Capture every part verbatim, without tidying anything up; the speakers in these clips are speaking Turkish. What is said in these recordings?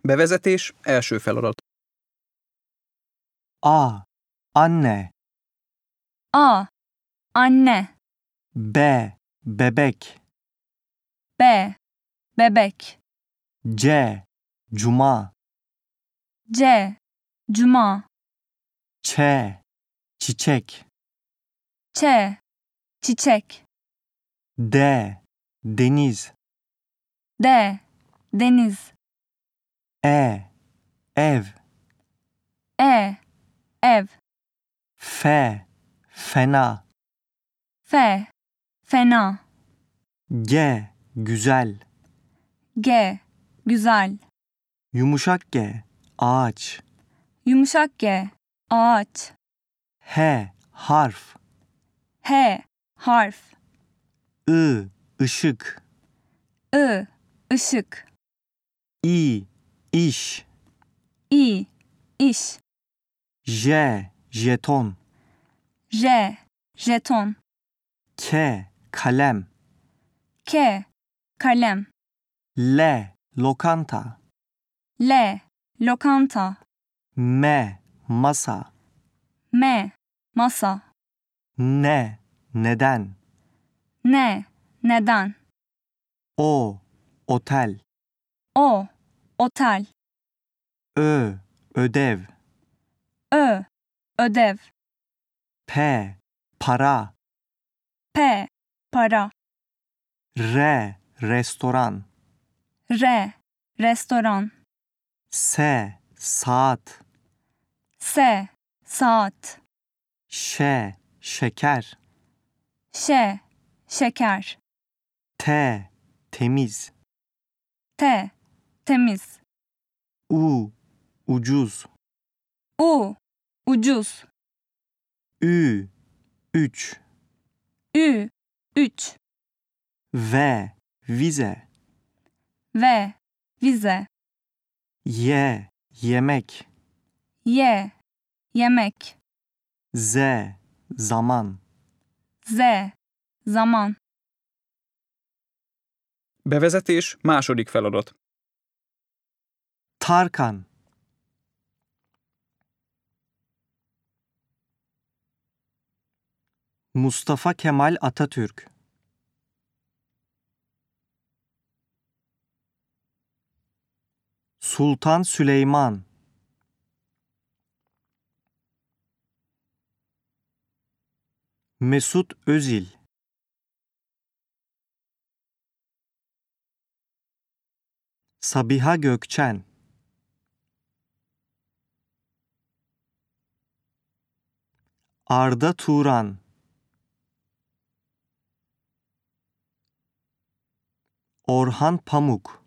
Bevezetés, első feladat. A. Anne. A. Anne. B. Bebek. B. Bebek. C. Cuma. C. Cuma. Ç. Çiçek. Ç. Çiçek. D. Deniz. D. Deniz. E. Ev. E. Ev. F. Fena. F. Fena. G. Güzel. G. Güzel. Yumuşak G. Ağaç. Yumuşak G. Ağaç. H. Harf. H. Harf. I. Işık. I. Işık. İ. İş. İ. İş. J. Jeton. J. Jeton. K. Kalem. K. Kalem. L. Lokanta. L. Lokanta. M. Masa. M. Masa. N. Neden. N. Neden. O. Otel. O. Otel. Ö. Ödev. Ö. Ödev. P. Para. P. Para. R. Restoran. R. Restoran. S. Saat. S. Saat. Ş. Şeker. Ş. Şeker. T. Temiz. T. Temiz. U. Ucuz. U. Ucuz. Ü. Üç. Ü. Üç. V. Vize. V. Vize. Y. Yemek. Y. Yemek. Z. Zaman. Z. Zaman. Bevezetés, második feladat. Tarkan. Mustafa Kemal Atatürk. Sultan Süleyman. Mesut Özil. Sabiha Gökçen. Arda Turan. Orhan Pamuk.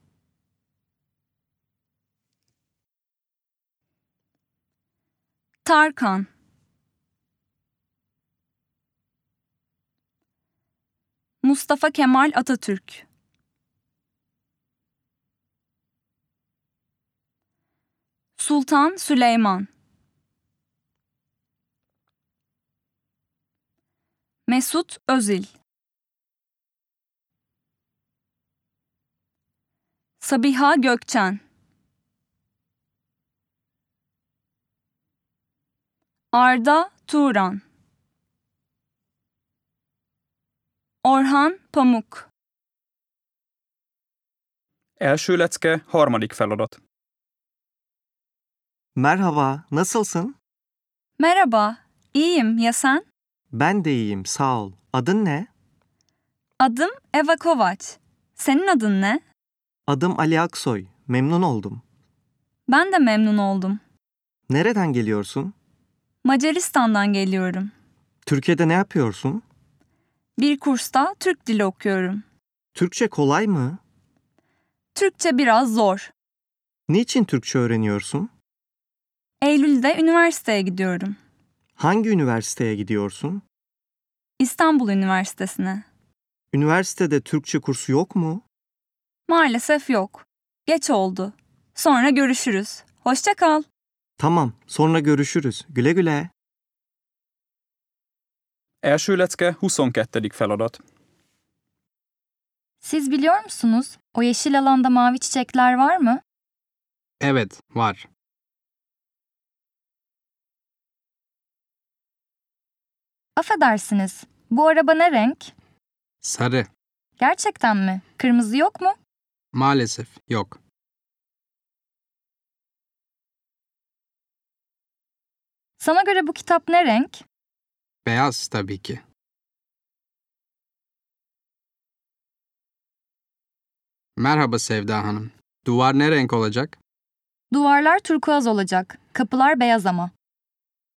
Tarkan. Mustafa Kemal Atatürk. Sultan Süleyman. Mesut Özil. Sabiha Gökçen. Arda Turan. Orhan Pamuk. Első lecke, harmadik feladat. Merhaba, nasılsın? Merhaba, iyiyim. Ya sen? Ben de iyiyim, sağ ol. Adın ne? Adım Eva Kovaç. Senin adın ne? Adım Ali Aksoy. Memnun oldum. Ben de memnun oldum. Nereden geliyorsun? Macaristan'dan geliyorum. Türkiye'de ne yapıyorsun? Bir kursta Türk dili okuyorum. Türkçe kolay mı? Türkçe biraz zor. Niçin Türkçe öğreniyorsun? Eylül'de üniversiteye gidiyorum. Hangi üniversiteye gidiyorsun? İstanbul Üniversitesi'ne. Üniversitede Türkçe kursu yok mu? Maalesef yok. Geç oldu. Sonra görüşürüz. Hoşça kal. Tamam, sonra görüşürüz. Güle güle. Első lecke, huszonkettedik feladat. Siz biliyor musunuz? O yeşil alanda mavi çiçekler var mı? Evet, var. Affedersiniz, bu araba ne renk? Sarı. Gerçekten mi? Kırmızı yok mu? Maalesef yok. Sana göre bu kitap ne renk? Beyaz tabii ki. Merhaba Sevda Hanım. Duvar ne renk olacak? Duvarlar turkuaz olacak, kapılar beyaz ama.